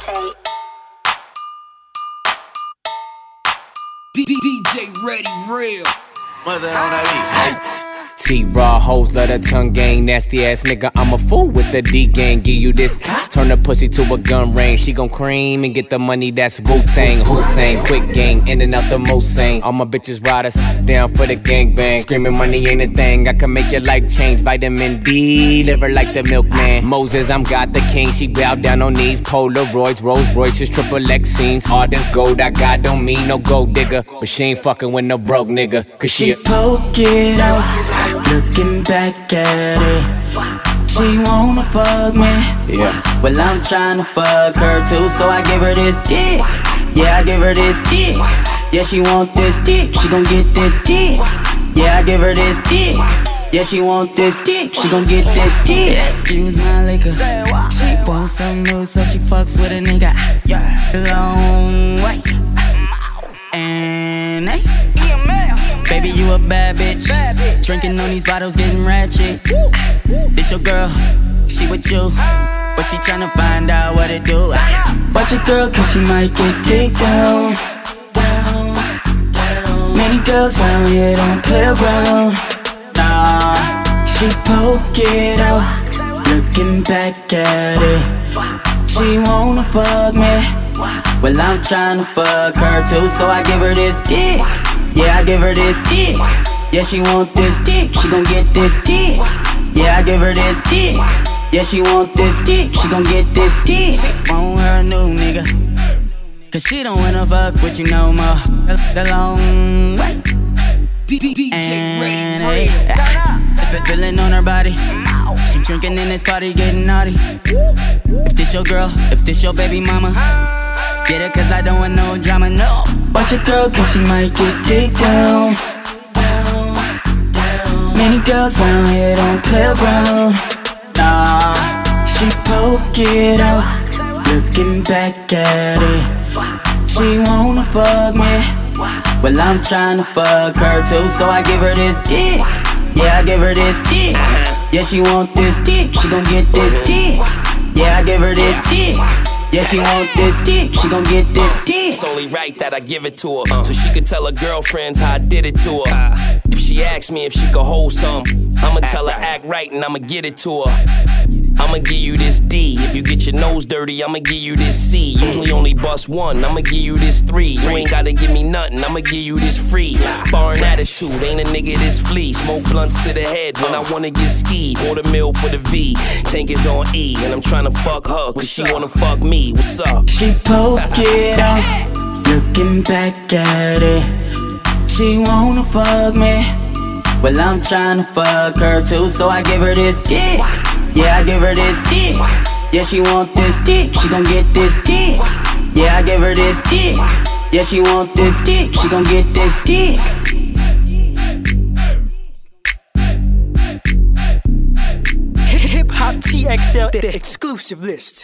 tape. DJ Ready Real. What's that on that beat? T-Raw hoes love the tongue gang, nasty ass nigga. I'm a fool with the D gang. Give you this, turn the pussy to a gun range. She gon' cream and get the money. That's Wu-Tang, Hussein, quick gang, in and out the Mosang. All my bitches riders down for the gangbang. Screaming money ain't a thing. I can make your life change. Vitamin D, liver like the milkman. Moses, I'm God the king. She bow down on knees. Polaroids, Rolls Royces, triple X scenes. All this gold I got don't mean no gold digger, but she ain't fucking with no broke nigga. Cause she poke it out. Looking back at it, she wanna fuck me. Yeah. Well, I'm tryna fuck her too, so I give her this dick. Yeah, I give her this dick. Yeah, she want this dick, she gon' get this dick. Yeah, I give her this dick. Yeah, she want this dick, she gon' get this dick. Excuse my liquor. She wants some moves, so she fucks with a nigga long way. And hey, baby, you a bad bitch. Drinking on these bottles, getting ratchet. This your girl, she with you, but she tryna find out what it do. Watch your girl, cause she might get kicked down. Many girls round here don't play around. Nah, she poke it out. Looking back at it, she wanna fuck me. Well, I'm tryna fuck her too, so I give her this dick. Yeah, I give her this dick. Yeah, she want this dick, she gon' get this dick. Yeah, I give her this dick. Yeah, she want this dick, she gon' get this dick. Want her a new nigga, cause she don't wanna fuck with you no more. The long way. DJ Ready Real. The feeling on her body, she drinking in this party, getting naughty. If this your girl, if this your baby mama, get it cause I don't want no drama, no. Watch your girl cause she might get kicked down. Many girls round here don't play around. Nah, she poke it out. Looking back at it, she wanna fuck me. Well, I'm tryna fuck her too, so I give her this dick. Yeah, I give her this dick. Yeah, she want this dick, she gon' get this dick. Yeah, I give her this dick. Yeah, she want this dick, she gon' get this dick. It's only right that I give it to her, so she could tell her girlfriends how I did it to her. If she asks me if she could hold some, I'ma tell her act right and I'ma get it to her. I'ma give you this D. If you get your nose dirty, I'ma give you this C. Usually only bust one, I'ma give you this 3. You ain't gotta give me nothing, I'ma give you this free. Barn attitude, ain't a nigga this flea. Smoke blunts to the head when I wanna get skied. Order meal for the V, tank is on E. And I'm tryna fuck her, cause she wanna fuck me. What's up? She poke it out, looking back at it, she wanna fuck me. Well, I'm tryna fuck her too, so I give her this dick. Yeah, I give her this dick. Yeah, she want this dick, she gon' get this dick. Yeah, I give her this dick. Yeah, she want this dick, she gon' get this dick. Hip Hop TXL, the exclusive list.